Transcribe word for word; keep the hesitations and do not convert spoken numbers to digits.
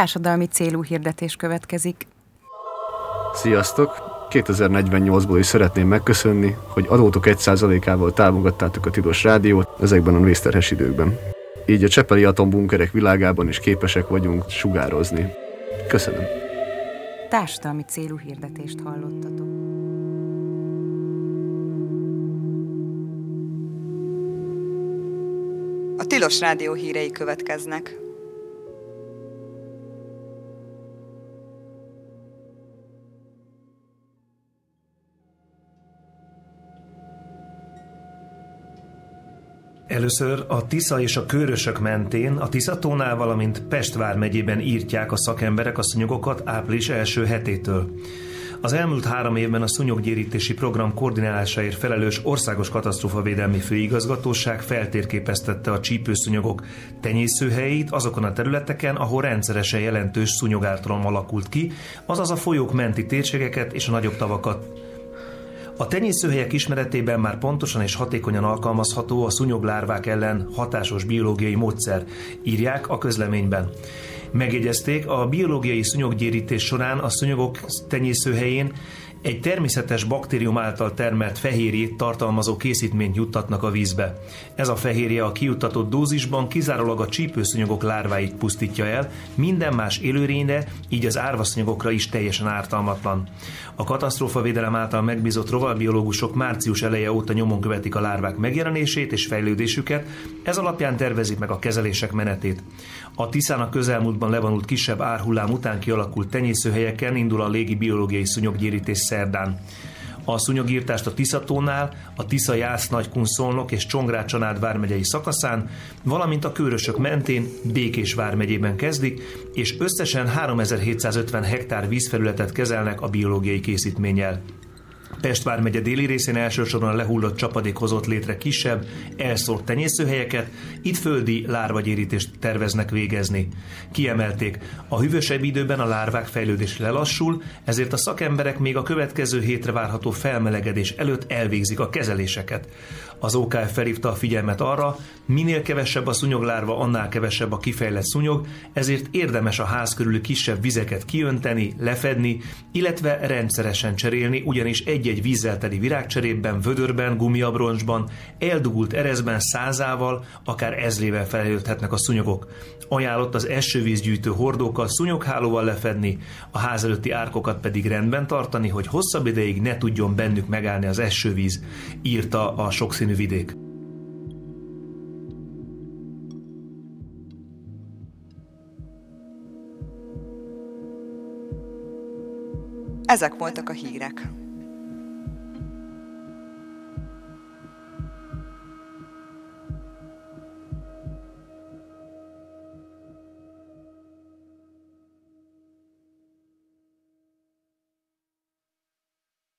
társadalmi célú hirdetés következik. Sziasztok! kétezer-negyvennyolcból is szeretném megköszönni, hogy adótok egy százalékával támogattátok a Tilos Rádiót ezekben a vészterhes időkben. Így a csepeli atombunkerek világában is képesek vagyunk sugározni. Köszönöm! Társadalmi célú hirdetést hallottatok. A Tilos Rádió hírei következnek. Először a Tisza és a Kőrösök mentén, a Tiszatónál, valamint Pest vármegyében írtják a szakemberek a szúnyogokat április első hetétől. Az elmúlt három évben a szúnyoggyérítési program koordinálásáért felelős Országos Katasztrófavédelmi Főigazgatóság feltérképeztette a csípőszúnyogok tenyészőhelyét azokon a területeken, ahol rendszeresen jelentős szúnyogártalom alakult ki, azaz a folyók menti térségeket és a nagyobb tavakat. A tenyészőhelyek ismeretében már pontosan és hatékonyan alkalmazható a szúnyoglárvák ellen hatásos biológiai módszer, írják a közleményben. Megjegyezték, a biológiai szúnyoggyérítés során a szúnyogok tenyészőhelyén egy természetes baktérium által termelt fehérjét tartalmazó készítményt juttatnak a vízbe. Ez a fehérje a kijuttatott dózisban kizárólag a csípőszúnyogok lárváit pusztítja el, minden más élőlényre, így az árvaszúnyogokra is teljesen ártalmatlan. A katasztrófavédelem által megbízott rovarbiológusok március eleje óta nyomon követik a lárvák megjelenését és fejlődésüket, ez alapján tervezik meg a kezelések menetét. A Tiszán a közelmúltban levonult kisebb árhullám után kialakult tenyészőhelyeken indul a légi biológiai szúnyoggyérítés szerdán. A szúnyogírtást a Tiszatónál, a Tisza-Jász, Nagykun-Szolnok és Csongrád-Csanád vármegyei szakaszán, valamint a Kőrösök mentén, Békés vármegyében kezdik, és összesen háromezer-hétszázötven hektár vízfelületet kezelnek a biológiai készítménnyel. Pest vármegye déli részén elsősorban a lehullott csapadék hozott létre kisebb, elszórt tenyészőhelyeket, itt földi lárvagyérítést terveznek végezni. Kiemelték, a hűvösebb időben a lárvák fejlődés lelassul, ezért a szakemberek még a következő hétre várható felmelegedés előtt elvégzik a kezeléseket. Az o ká ef felhívta a figyelmet arra, minél kevesebb a szúnyoglárva, annál kevesebb a kifejlett szúnyog, ezért érdemes a ház körüli kisebb vizeket kiönteni, lefedni, illetve rendszeresen cserélni, ugyanis egy-egy vízzel teli virágcserépben, vödörben, gumiabroncsban, eldugult erezben százával, akár ezrével felölthetnek a szúnyogok. Ajánlott az esővízgyűjtő hordókkal szúnyoghálóval lefedni, a ház előtti árkokat pedig rendben tartani, hogy hosszabb ideig ne tudjon bennük megállni az esővíz, írta a sokszínű vidék. Ezek voltak a hírek.